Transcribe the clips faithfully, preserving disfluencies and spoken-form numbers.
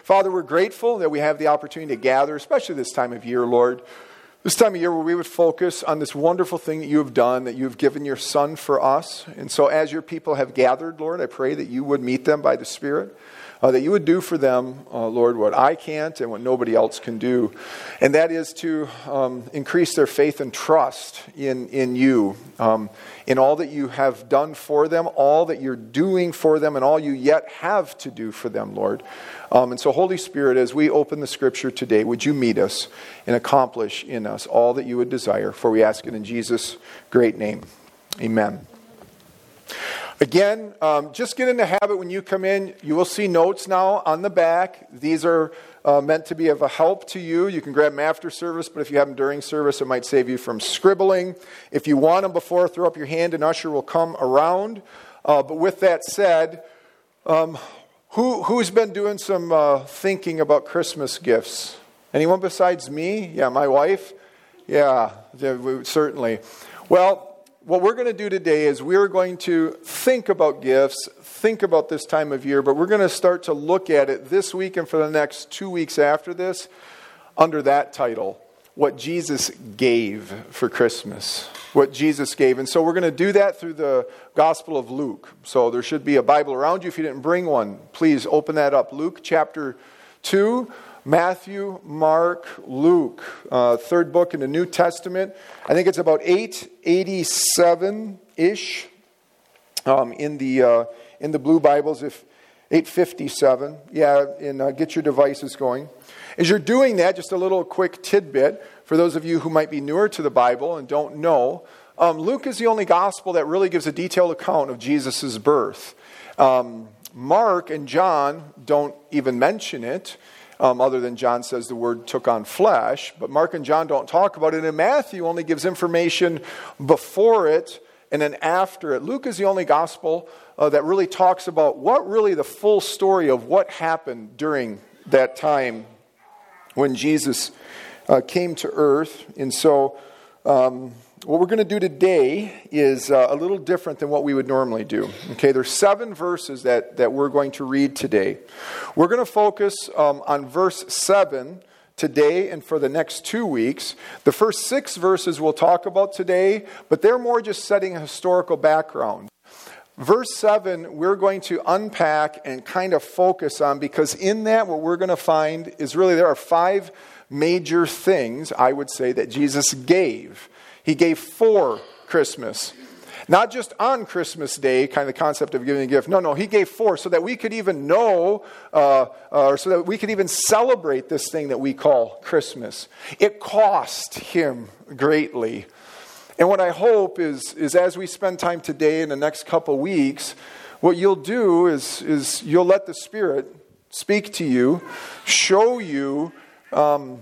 Father, we're grateful that we have the opportunity to gather, especially this time of year, Lord. This time of year where we would focus on this wonderful thing that you have done, that you have given your Son for us. And so as your people have gathered, Lord, I pray that you would meet them by the Spirit, uh, that you would do for them, uh, Lord, what I can't and what nobody else can do. And that is to um, increase their faith and trust in, in you, um, in all that you have done for them, all that you're doing for them, and all you yet have to do for them, Lord. Um, and so, Holy Spirit, as we open the Scripture today, would you meet us and accomplish in us all that you would desire? For we ask it in Jesus' great name. Amen. Again, um, just get in the habit when you come in. You will see notes now on the back. These are uh, meant to be of a help to you. You can grab them after service, but if you have them during service, it might save you from scribbling. If you want them before, throw up your hand and usher will come around. Uh, but with that said, um, Who, who's been doing some uh, thinking about Christmas gifts? Anyone besides me? Yeah, my wife? Yeah, yeah we, certainly. Well, what we're going to do today is we're going to think about gifts, think about this time of year, but we're going to start to look at it this week and for the next two weeks after this under that title, What Jesus Gave for Christmas. What Jesus gave. And so we're going to do that through the Gospel of Luke. So there should be a Bible around you. If you didn't bring one, please open that up. Luke chapter two, Matthew, Mark, Luke, uh, third book in the New Testament. I think it's about eight eighty-seven-ish um, in the uh, in the blue Bibles. If eight fifty-seven, yeah, and uh, get your devices going. As you're doing that, just a little quick tidbit for those of you who might be newer to the Bible and don't know. Um, Luke is the only gospel that really gives a detailed account of Jesus' birth. Um, Mark and John don't even mention it, um, other than John says the word took on flesh. But Mark and John don't talk about it. And Matthew only gives information before it and then after it. Luke is the only gospel uh, that really talks about what really the full story of what happened during that time when Jesus uh, came to earth. And so um, what we're going to do today is uh, a little different than what we would normally do. Okay, there's seven verses that, that we're going to read today. We're going to focus um, on verse seven today and for the next two weeks. The first six verses we'll talk about today, but they're more just setting a historical background. Verse seven, we're going to unpack and kind of focus on, because in that what we're going to find is really there are five major things, I would say, that Jesus gave. He gave for Christmas. Not just on Christmas Day, kind of the concept of giving a gift. No, no, he gave for, so that we could even know, uh, uh, or so that we could even celebrate this thing that we call Christmas. It cost him greatly. And what I hope is, is as we spend time today in the next couple weeks, what you'll do is, is you'll let the Spirit speak to you, show you, um,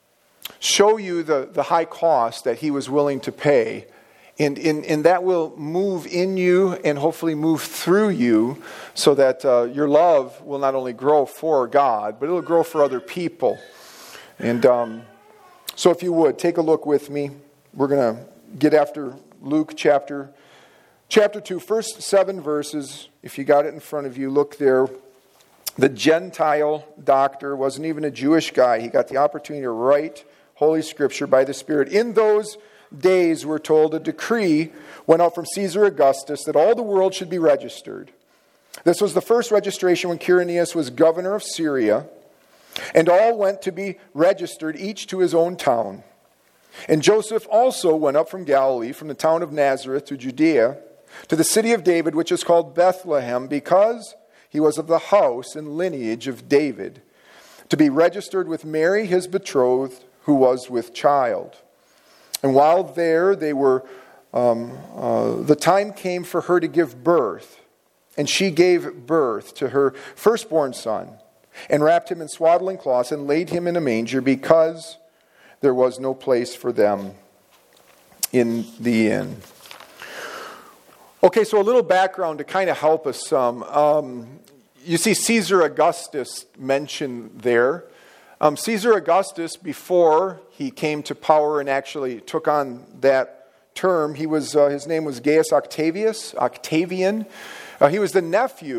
show you the, the high cost that he was willing to pay. And, and, and that will move in you and hopefully move through you so that uh, your love will not only grow for God, but it'll grow for other people. And um, so if you would, take a look with me. We're going to get after Luke chapter chapter two, first seven verses. If you got it in front of you, look there. The Gentile doctor wasn't even a Jewish guy. He got the opportunity to write Holy Scripture by the Spirit. In those days, we're told, a decree went out from Caesar Augustus that all the world should be registered. This was the first registration when Quirinius was governor of Syria, and all went to be registered, each to his own town. And Joseph also went up from Galilee, from the town of Nazareth to Judea, to the city of David, which is called Bethlehem, because he was of the house and lineage of David, to be registered with Mary, his betrothed, who was with child. And while there, they were, um, uh, the time came for her to give birth, and she gave birth to her firstborn son, and wrapped him in swaddling cloths, and laid him in a manger, because there was no place for them in the inn. Okay, so a little background to kind of help us some. Um, you see Caesar Augustus mentioned there. Um, Caesar Augustus, before he came to power and actually took on that term, he was uh, his name was Gaius Octavius, Octavian. Uh, he was the nephew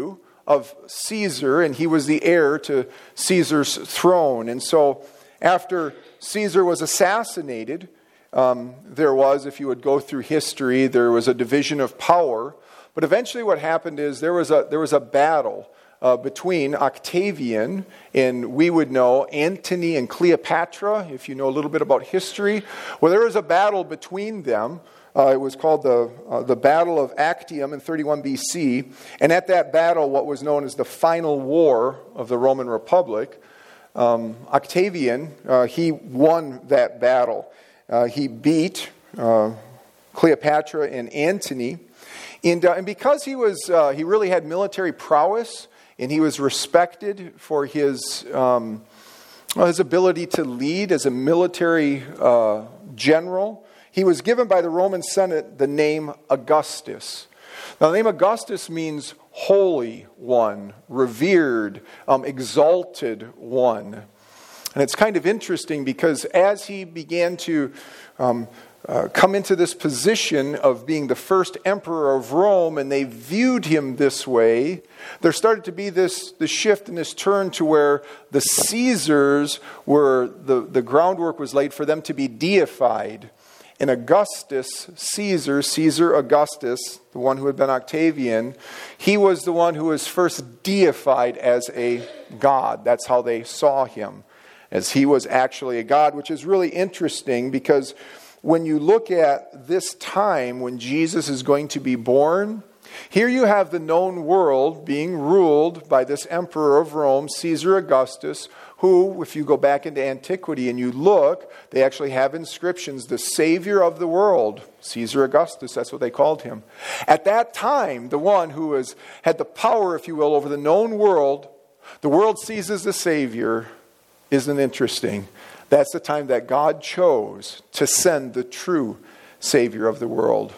of Caesar, and he was the heir to Caesar's throne. And so after Caesar was assassinated, um, there was, if you would go through history, there was a division of power. But eventually what happened is there was a there was a battle uh, between Octavian and, we would know, Antony and Cleopatra, if you know a little bit about history. Well, there was a battle between them. Uh, it was called the uh, the Battle of Actium in thirty-one B C. And at that battle, what was known as the final war of the Roman Republic, um, Octavian, uh, he won that battle. Uh, he beat uh, Cleopatra and Antony. And, uh, and because he was, uh, he really had military prowess, and he was respected for his um, well, his ability to lead as a military uh, general, he was given by the Roman Senate the name Augustus. Now, the name Augustus means holy one, revered, um, exalted one. And it's kind of interesting because as he began to um, uh, come into this position of being the first emperor of Rome, and they viewed him this way, there started to be this, this shift and this turn to where the Caesars were, the, the groundwork was laid for them to be deified. And Augustus, Caesar, Caesar Augustus, the one who had been Octavian, he was the one who was first deified as a god. That's how they saw him, as he was actually a god, which is really interesting because when you look at this time when Jesus is going to be born, here you have the known world being ruled by this emperor of Rome, Caesar Augustus, who, if you go back into antiquity and you look, they actually have inscriptions, the savior of the world, Caesar Augustus, that's what they called him. At that time, the one who was, had the power, if you will, over the known world, the world sees as the savior. Isn't it interesting? That's the time that God chose to send the true savior of the world,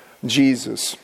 Jesus,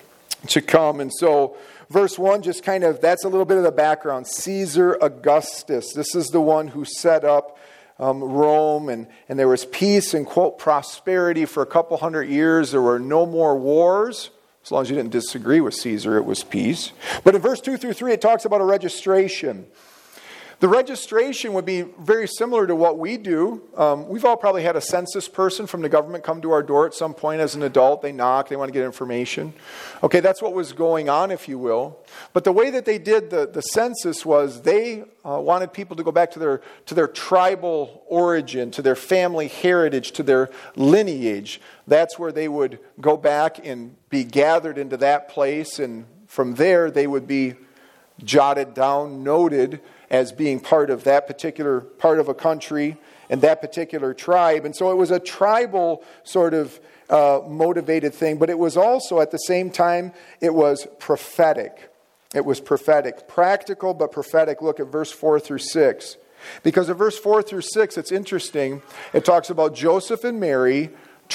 to come. And so verse one just kind of, that's a little bit of the background. Caesar Augustus. This is the one who set up um, Rome, and, and there was peace and, quote, prosperity for a couple hundred years. There were no more wars. As long as you didn't disagree with Caesar, it was peace. But in verse two through three, it talks about a registration. The registration would be very similar to what we do. Um, we've all probably had a census person from the government come to our door at some point as an adult. They knock, they want to get information. Okay, that's what was going on, if you will. But the way that they did the, the census was they uh, wanted people to go back to their, to their tribal origin, to their family heritage, to their lineage. That's where they would go back and be gathered into that place. And from there, they would be jotted down, noted as being part of that particular part of a country and that particular tribe. And so it was a tribal sort of uh, motivated thing, but it was also at the same time, it was prophetic. It was prophetic. Practical, but prophetic. Look at verse four through six. Because of verse four through six, it's interesting. It talks about Joseph and Mary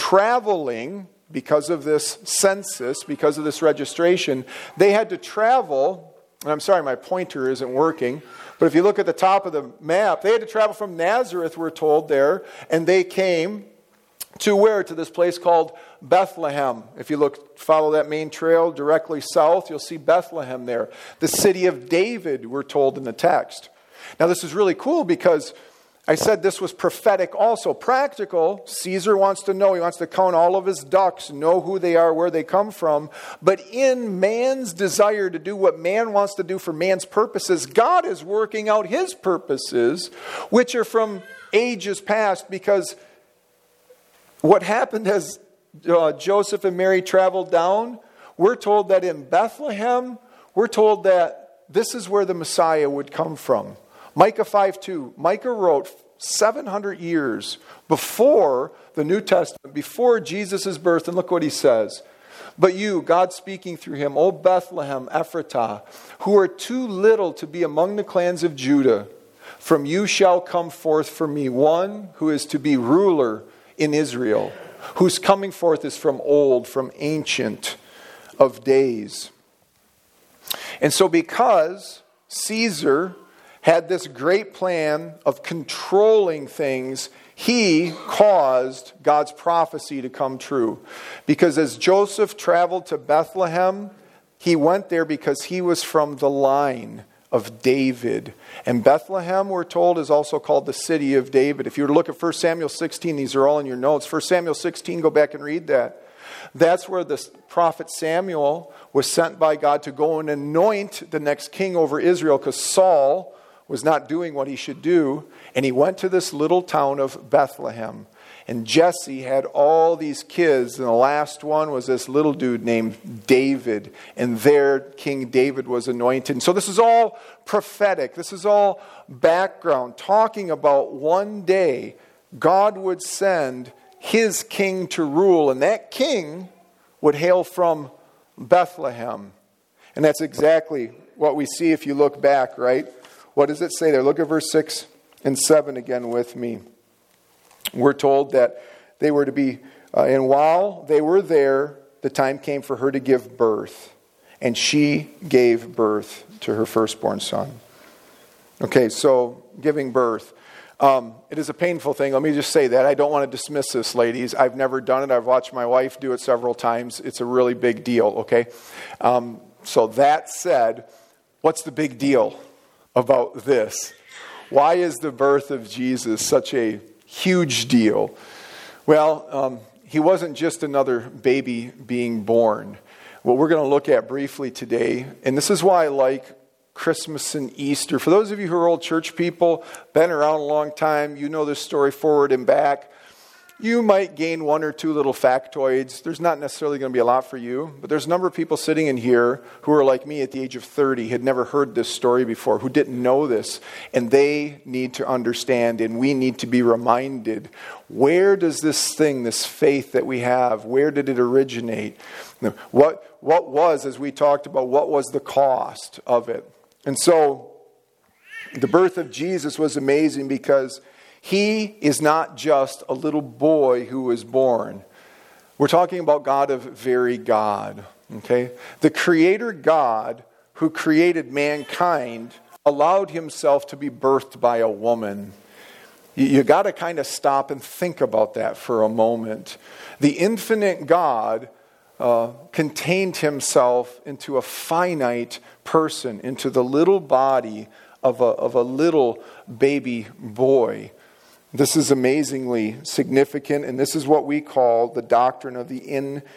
traveling because of this census, because of this registration. They had to travel, and I'm sorry, my pointer isn't working, but if you look at the top of the map, they had to travel from Nazareth, we're told there, and they came to where? To this place called Bethlehem. If you look, follow that main trail directly south, you'll see Bethlehem there. The city of David, we're told in the text. Now this is really cool because I said this was prophetic also. Practical, Caesar wants to know, he wants to count all of his ducks, know who they are, where they come from. But in man's desire to do what man wants to do for man's purposes, God is working out his purposes, which are from ages past. Because what happened as uh, Joseph and Mary traveled down, we're told that in Bethlehem, we're told that this is where the Messiah would come from. Micah five two. Micah wrote seven hundred years before the New Testament, before Jesus' birth, and look what he says. But you, God speaking through him, O Bethlehem Ephratah, who are too little to be among the clans of Judah, from you shall come forth for me one who is to be ruler in Israel, whose coming forth is from old, from ancient of days. And so because Caesar had this great plan of controlling things, he caused God's prophecy to come true. Because as Joseph traveled to Bethlehem, He went there because he was from the line of David. And Bethlehem, we're told, is also called the city of David. If you were to look at First Samuel sixteen, these are all in your notes. First Samuel sixteen, go back and read that. That's where the prophet Samuel was sent by God to go and anoint the next king over Israel, because Saul was not doing what he should do. And he went to this little town of Bethlehem. And Jesse had all these kids, and the last one was this little dude named David. And there, King David was anointed. And so this is all prophetic. This is all background, talking about one day God would send his king to rule. And that king would hail from Bethlehem. And that's exactly what we see if you look back, right? What does it say there? Look at verse six and seven again with me. We're told that they were to be, uh, and while they were there, the time came for her to give birth. And she gave birth to her firstborn son. Okay, so giving birth. Um, it is a painful thing. Let me just say that. I don't want to dismiss this, ladies. I've never done it. I've watched my wife do it several times. It's a really big deal, okay? Um, so that said, what's the big deal about this? Why is the birth of Jesus such a huge deal? Well, um, he wasn't just another baby being born. What we're going to look at briefly today, and this is why I like Christmas and Easter. For those of you who are old church people, been around a long time, you know this story forward and back. You might gain one or two little factoids. There's not necessarily going to be a lot for you, but there's a number of people sitting in here who are like me at the age of thirty, had never heard this story before, who didn't know this, and they need to understand, and we need to be reminded, where does this thing, this faith that we have, where did it originate? What, what was, as we talked about, what was the cost of it? And so, the birth of Jesus was amazing because he is not just a little boy who was born. We're talking about God of very God. Okay? The Creator God who created mankind allowed himself to be birthed by a woman. You, you got to kind of stop and think about that for a moment. The infinite God uh, contained himself into a finite person, into the little body of a, of a little baby boy. This is amazingly significant, and this is what we call the doctrine of the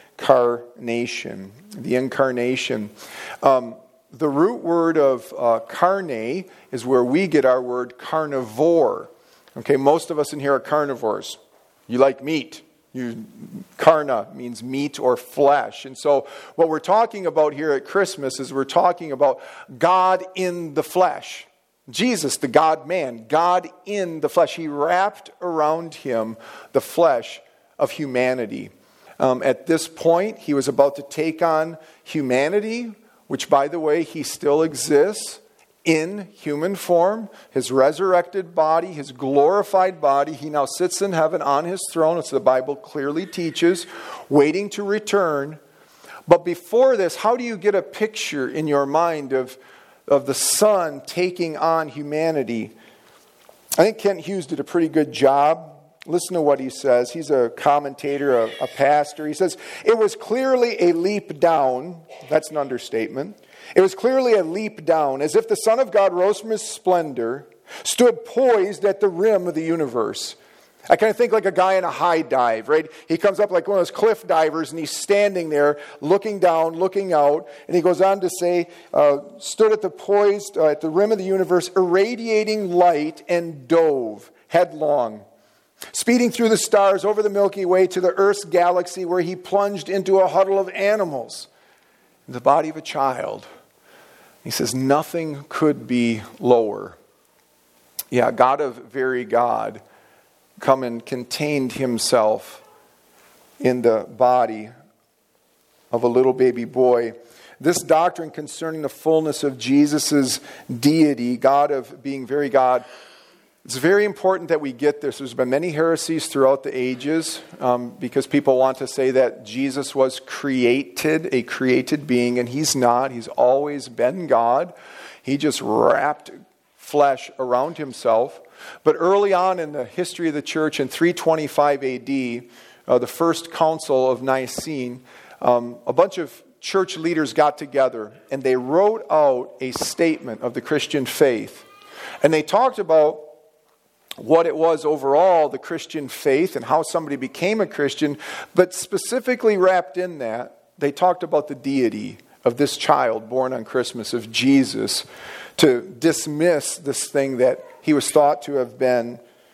incarnation. The incarnation. Um, the root word of uh, carne is where we get our word carnivore. Okay, most of us in here are carnivores. You like meat. You, carna means meat or flesh. And so what we're talking about here at Christmas is we're talking about God in the flesh. Jesus, the God-man, God in the flesh. He wrapped around him the flesh of humanity. Um, at this point, he was about to take on humanity, which, by the way, he still exists in human form. His resurrected body, his glorified body, he now sits in heaven on his throne, as the Bible clearly teaches, waiting to return. But before this, how do you get a picture in your mind of of the Son taking on humanity? I think Kent Hughes did a pretty good job. Listen to what he says. He's a commentator, a, a pastor. He says, it was clearly a leap down. That's an understatement. It was clearly a leap down, as if the Son of God rose from his splendor, stood poised at the rim of the universe. I kind of think like a guy in a high dive, right? He comes up like one of those cliff divers, and he's standing there, looking down, looking out. And he goes on to say, uh, stood at the poised, uh, at the rim of the universe, irradiating light, and dove headlong, speeding through the stars over the Milky Way to the Earth's galaxy, where he plunged into a huddle of animals in the body of a child. He says, nothing could be lower. Yeah, God of very God come and contained himself in the body of a little baby boy. This doctrine concerning the fullness of Jesus' deity, God of being very God, it's very important that we get this. There's been many heresies throughout the ages um, because people want to say that Jesus was created, a created being, and he's not. He's always been God. He just wrapped flesh around himself. But early on in the history of the church, in three twenty-five A D, uh, the first council of Nicene, um, a bunch of church leaders got together and they wrote out a statement of the Christian faith. And they talked about what it was overall, the Christian faith, and how somebody became a Christian. But specifically wrapped in that, they talked about the deity of this child born on Christmas, of Jesus, to dismiss this thing that he was thought to have been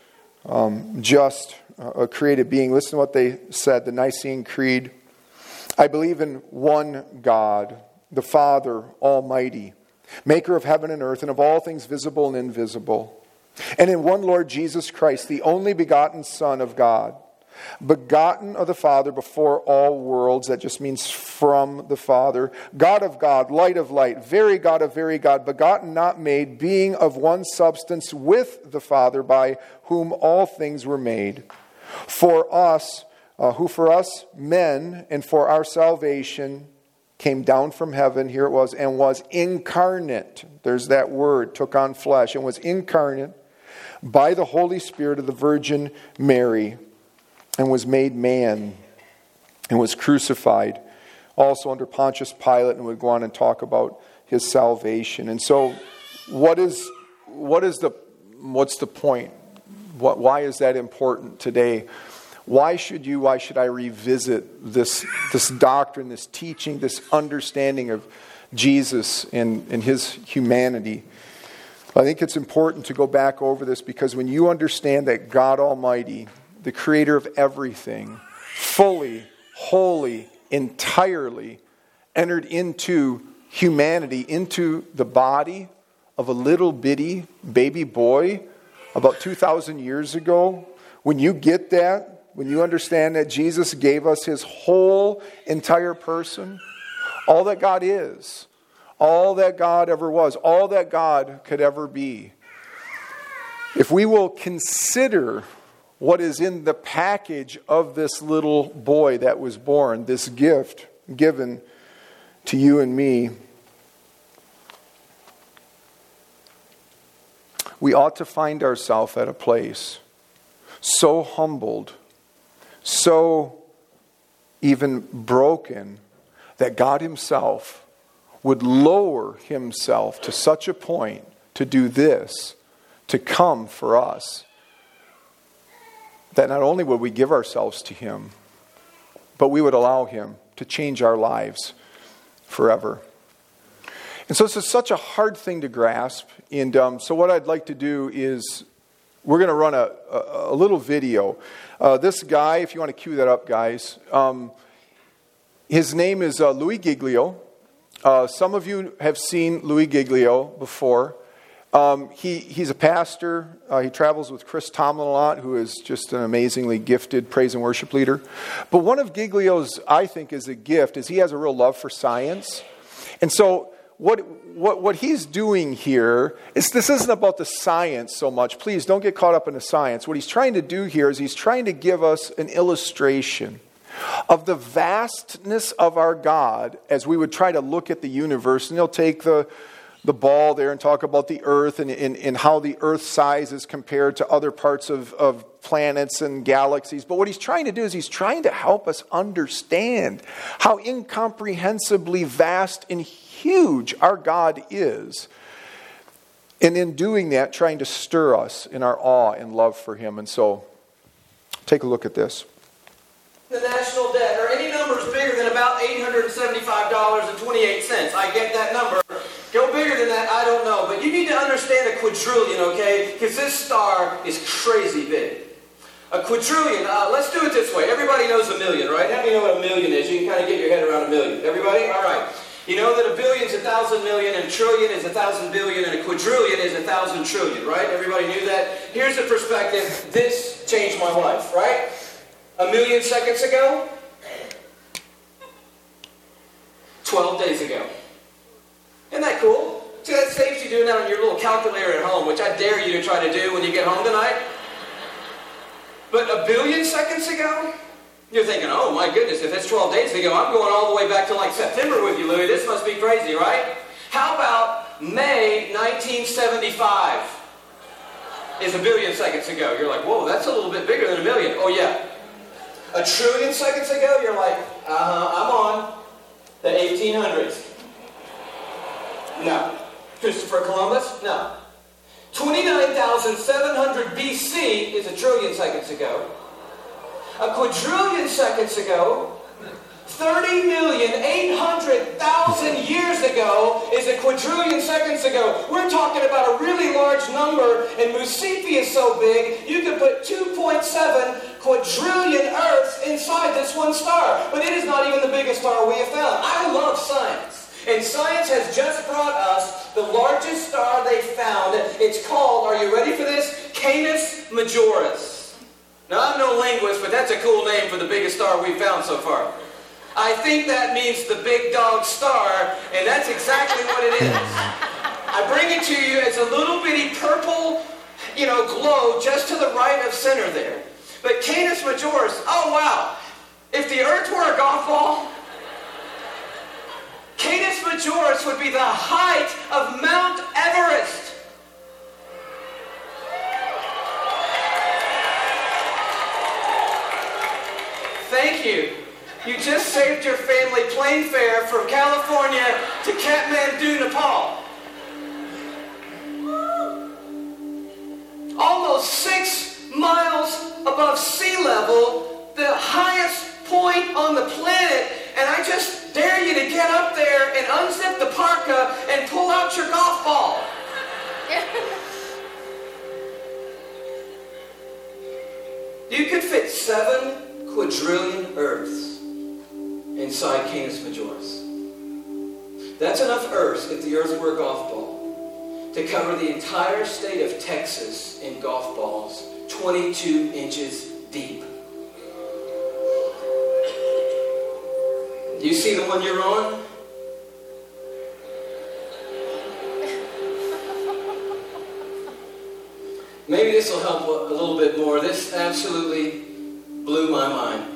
um, just a created being. Listen to what they said, the Nicene Creed. I believe in one God, the Father Almighty, maker of heaven and earth, and of all things visible and invisible. And in one Lord Jesus Christ, the only begotten Son of God, begotten of the Father before all worlds. That just means from the Father. God of God, light of light, very God of very God, begotten, not made, being of one substance with the Father, by whom all things were made. For us, uh, who for us men and for our salvation came down from heaven, here it was, and was incarnate. There's that word, took on flesh, and was incarnate by the Holy Spirit of the Virgin Mary, and was made man, and was crucified, also under Pontius Pilate, and would go on and talk about his salvation. And so, what is what is the what's the point? What, why is that important today? Why should you, why should I revisit this this doctrine, this teaching, this understanding of Jesus and, and his humanity? I think it's important to go back over this, because when you understand that God Almighty, the creator of everything, fully, wholly, entirely entered into humanity, into the body of a little bitty baby boy about two thousand years ago, when you get that, when you understand that Jesus gave us his whole entire person, all that God is, all that God ever was, all that God could ever be, if we will consider what is in the package of this little boy that was born, this gift given to you and me, we ought to find ourselves at a place so humbled, so even broken, that God himself would lower himself to such a point to do this, to come for us, that not only would we give ourselves to him, but we would allow him to change our lives forever. And so this is such a hard thing to grasp. And um, so what I'd like to do is, we're going to run a, a, a little video. Uh, this guy, if you want to cue that up, guys, um, his name is uh, Louis Giglio. Uh, some of you have seen Louis Giglio before. Um, he, he's a pastor. Uh, he travels with Chris Tomlin a lot, who is just an amazingly gifted praise and worship leader. But one of Giglio's, I think, is a gift, is he has a real love for science. And so what what what he's doing here is, this isn't about the science so much. Please don't get caught up in the science. What he's trying to do here is he's trying to give us an illustration of the vastness of our God as we would try to look at the universe. And he'll take the the ball there and talk about the earth and, and, and how the earth's size is compared to other parts of, of planets and galaxies. But what he's trying to do is he's trying to help us understand how incomprehensibly vast and huge our God is. And in doing that, trying to stir us in our awe and love for him. And so, take a look at this. The national debt, or any numbers bigger than about eight hundred seventy-five dollars and twenty-eight cents. I get that number. Go bigger than that, I don't know. But you need to understand a quadrillion, okay? Because this star is crazy big. A quadrillion, uh, let's do it this way. Everybody knows a million, right? How many know what a million is? You can kind of get your head around a million. Everybody? All right. You know that a billion is a thousand million, and a trillion is a thousand billion, and a quadrillion is a thousand trillion, right? Everybody knew that? Here's the perspective. This changed my life, right? A million seconds ago, twelve days ago. Isn't that cool? See, that saves you doing that on your little calculator at home, which I dare you to try to do when you get home tonight. But a billion seconds ago, you're thinking, oh my goodness, if that's twelve days ago, I'm going all the way back to like September with you, Louis. This must be crazy, right? How about May nineteen seventy-five is a billion seconds ago? You're like, whoa, that's a little bit bigger than a million. Oh yeah. A trillion seconds ago, you're like, uh-huh, I'm on. The eighteen hundreds? No. Christopher Columbus? No. twenty-nine thousand seven hundred B C is a trillion seconds ago. A quadrillion seconds ago. thirty million eight hundred thousand years ago is a quadrillion seconds ago. We're talking about a really large number, and Musipi is so big, you could put two point seven quadrillion Earths inside this one star. But it is not even the biggest star we have found. I love science. And science has just brought us the largest star they found. It's called, are you ready for this? Canis Majoris. Now, I'm no linguist, but that's a cool name for the biggest star we've found so far. I think that means the big dog star, and that's exactly what it is. I bring it to you as a little bitty purple, you know, glow just to the right of center there. But Canis Majoris, oh wow, if the Earth were a golf ball, Canis Majoris would be the height of Mount Everest. Thank you. You just saved your family plane fare from California to Kathmandu, Nepal. Almost six miles above sea level, the highest point on the planet, and I just dare you to get up there and unzip the parka and pull out your golf ball. You could fit seven quadrillion Earths inside Canis Majoris. That's enough Earths, if the Earth were a golf ball, to cover the entire state of Texas in golf balls, twenty-two inches deep. Do you see the one you're on? Maybe this will help a little bit more. This absolutely blew my mind.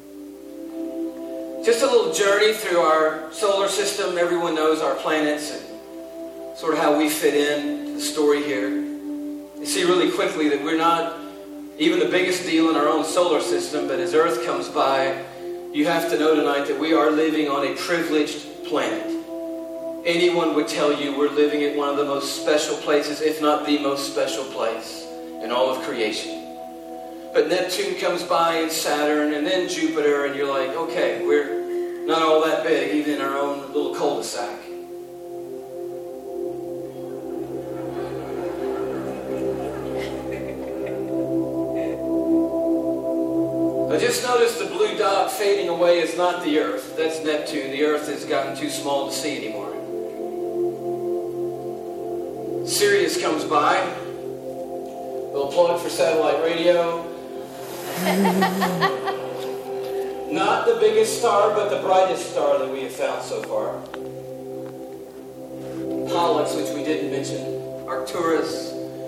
Just a little journey through our solar system. Everyone knows our planets and sort of how we fit in to the story here. You see really quickly that we're not even the biggest deal in our own solar system, but as Earth comes by, you have to know tonight that we are living on a privileged planet. Anyone would tell you we're living at one of the most special places, if not the most special place in all of creation. But Neptune comes by and Saturn and then Jupiter, and you're like, okay, we're not all that big, even in our own little cul-de-sac. But just notice the blue dot fading away is not the Earth. That's Neptune. The Earth has gotten too small to see anymore. Sirius comes by. A little plug for satellite radio. Not the biggest star, but the brightest star that we have found so far. Pollux, which we didn't mention. Arcturus.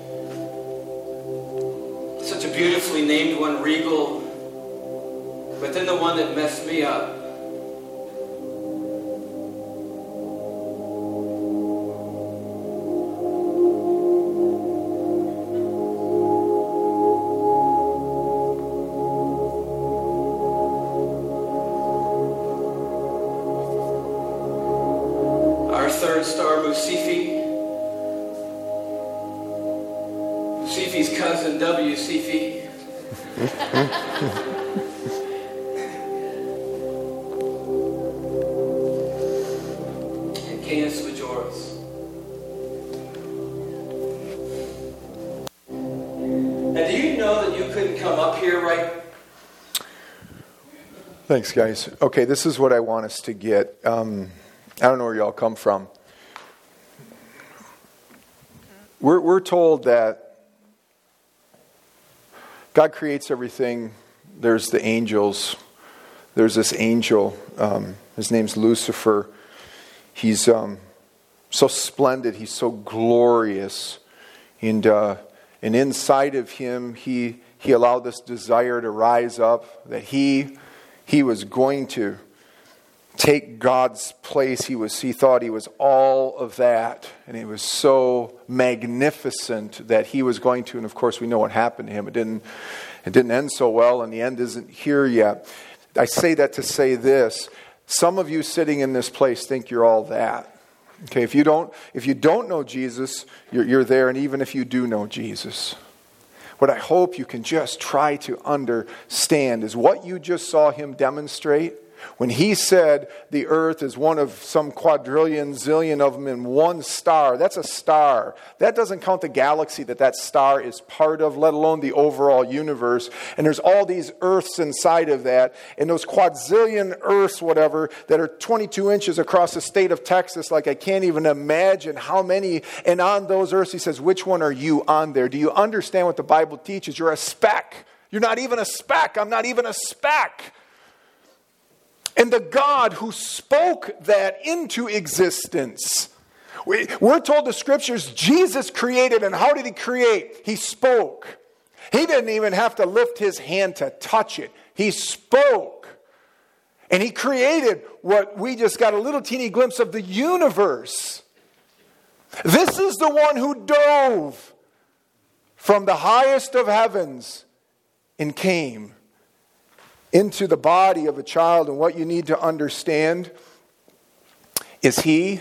Such a beautifully named one, Regal. But then the one that messed me up. Our third star, Musipi. Musipi's cousin, W. Cephei. Canis Majoris. And do you know that you couldn't come up here right? Thanks, guys. Okay, this is what I want us to get. Um, I don't know where y'all come from. We're, we're told that God creates everything. There's the angels. There's this angel. Um, his name's Lucifer. He's um, so splendid. He's so glorious. And uh, and inside of him, he he allowed this desire to rise up, that he he was going to take God's place. He was he thought he was all of that. And it was so magnificent that he was going to, and of course we know what happened to him. It didn't it didn't end so well, and the end isn't here yet. I say that to say this, some of you sitting in this place think you're all that. Okay, if you don't, if you don't know Jesus, you're, you're there. And even if you do know Jesus, what I hope you can just try to understand is what you just saw him demonstrate. When he said the earth is one of some quadrillion, zillion of them in one star, that's a star. That doesn't count the galaxy that that star is part of, let alone the overall universe. And there's all these earths inside of that. And those quadrillion earths, whatever, that are twenty-two inches across the state of Texas, like I can't even imagine how many. And on those earths, he says, which one are you on there? Do you understand what the Bible teaches? You're a speck. You're not even a speck. I'm not even a speck. And the God who spoke that into existence. We, we're told the scriptures Jesus created, and how did he create? He spoke. He didn't even have to lift his hand to touch it. He spoke. And he created what we just got a little teeny glimpse of, the universe. This is the one who dove from the highest of heavens and came into the body of a child. And what you need to understand is he,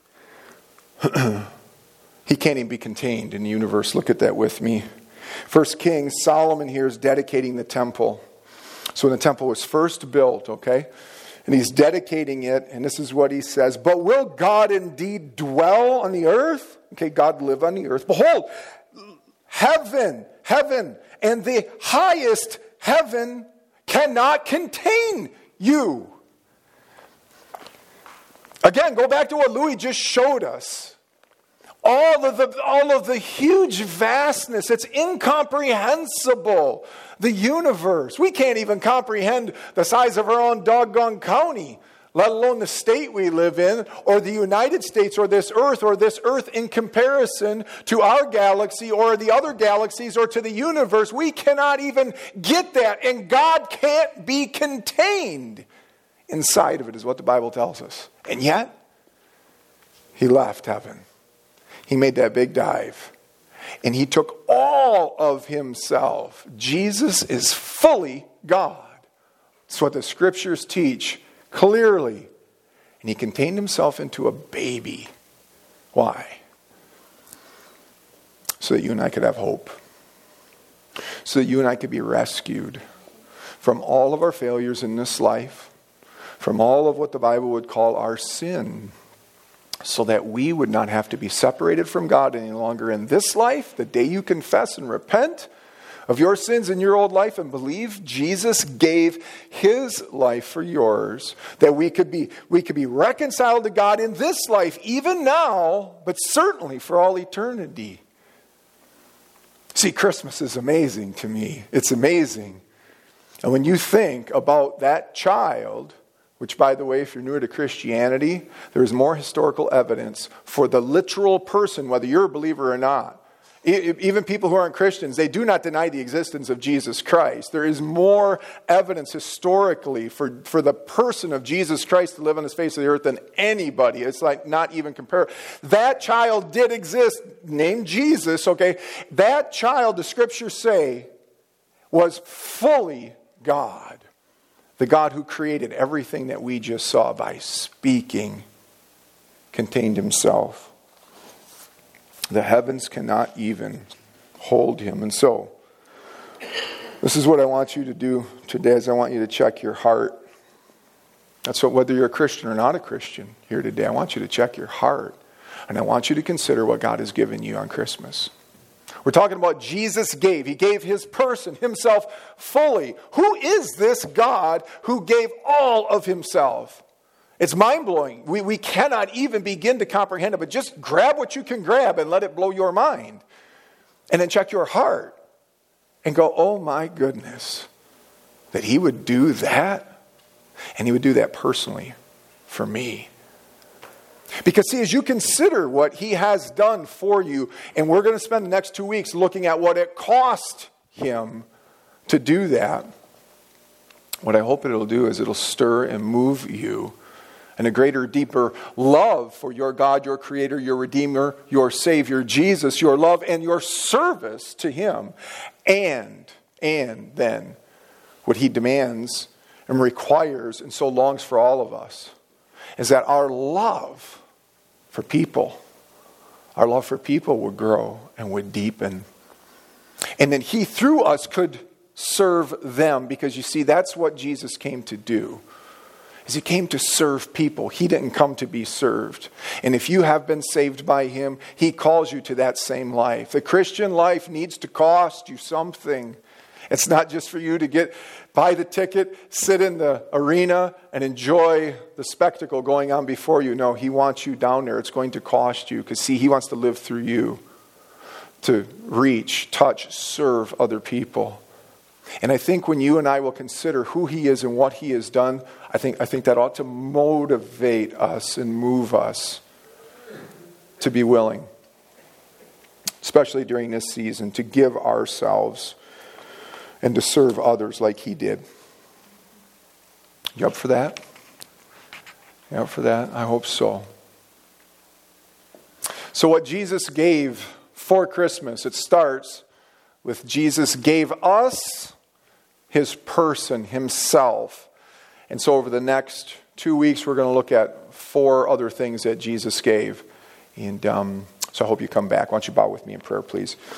he can't even be contained in the universe. Look at that with me. First Kings, Solomon here is dedicating the temple. So when the temple was first built, okay, and he's dedicating it, and this is what he says, but will God indeed dwell on the earth? Okay, God live on the earth. Behold, heaven, heaven, and the highest heaven cannot contain you. Again, go back to what Louis just showed us. All of the, all of the huge vastness, it's incomprehensible. The universe. We can't even comprehend the size of our own doggone county, let alone the state we live in, or the United States, or this earth, or this earth in comparison to our galaxy, or the other galaxies, or to the universe. We cannot even get that, and God can't be contained inside of it, is what the Bible tells us. And yet, he left heaven. He made that big dive, and he took all of himself. Jesus is fully God. That's what the scriptures teach clearly. And he contained himself into a baby. Why? So that you and I could have hope. So that you and I could be rescued from all of our failures in this life, from all of what the Bible would call our sin, so that we would not have to be separated from God any longer in this life. The day you confess and repent of your sins in your old life and believe Jesus gave his life for yours, that we could be we could be reconciled to God in this life, even now, but certainly for all eternity. See, Christmas is amazing to me. It's amazing. And when you think about that child, which, by the way, if you're newer to Christianity, there is more historical evidence for the literal person, whether you're a believer or not. Even people who aren't Christians, they do not deny the existence of Jesus Christ. There is more evidence historically for, for the person of Jesus Christ to live on the face of the earth than anybody. It's like not even comparable. That child did exist, named Jesus, okay? That child, the scriptures say, was fully God. The God who created everything that we just saw by speaking contained himself. The heavens cannot even hold him. And so, this is what I want you to do today, is I want you to check your heart. That's what, whether you're a Christian or not a Christian here today, I want you to check your heart. And I want you to consider what God has given you on Christmas. We're talking about Jesus gave. He gave his person, himself, fully. Who is this God who gave all of himself? It's mind-blowing. We, we cannot even begin to comprehend it, but just grab what you can grab and let it blow your mind. And then check your heart and go, oh my goodness, that he would do that? And he would do that personally for me. Because see, as you consider what he has done for you, and we're going to spend the next two weeks looking at what it cost him to do that, what I hope it'll do is it'll stir and move you in a greater, deeper love for your God, your Creator, your Redeemer, your Savior, Jesus, your love and your service to him. And, and then what he demands and requires and so longs for all of us is that our love for people, our love for people would grow and would deepen. And then he, through us, could serve them. Because you see, that's what Jesus came to do. Is he came to serve people. He didn't come to be served. And if you have been saved by him, he calls you to that same life. The Christian life needs to cost you something. It's not just for you to get, buy the ticket, sit in the arena, and enjoy the spectacle going on before you. No, he wants you down there. It's going to cost you. Because see, he wants to live through you. To reach, touch, serve other people. And I think when you and I will consider who he is and what he has done, I think, I think that ought to motivate us and move us to be willing, especially during this season, to give ourselves and to serve others like he did. You up for that? You up for that? I hope so. So what Jesus gave for Christmas, it starts with Jesus gave us his person, himself. And so over the next two weeks, we're going to look at four other things that Jesus gave. And um, so I hope you come back. Why don't you bow with me in prayer, please?